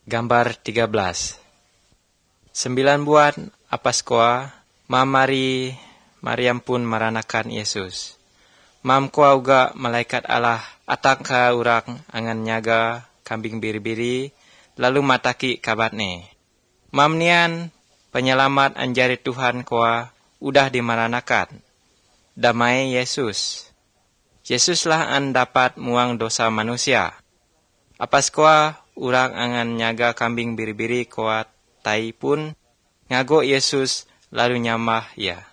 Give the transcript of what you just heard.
Gambar 13. 9 bulan apaskoa, Mariam pun maranakan Yesus. Mam koa uga malaikat Allah atang ka urang angan nyaga kambing biri-biri, lalu mataki kabatne. Mam nian penyelamat anjari Tuhan koa udah dimaranakan. Damai Yesus. Yesuslah an dapat muang dosa manusia. Apaskoa urang angan nyaga kambing biri-biri koa tai pun ngago Yesus lalu nyamah ya.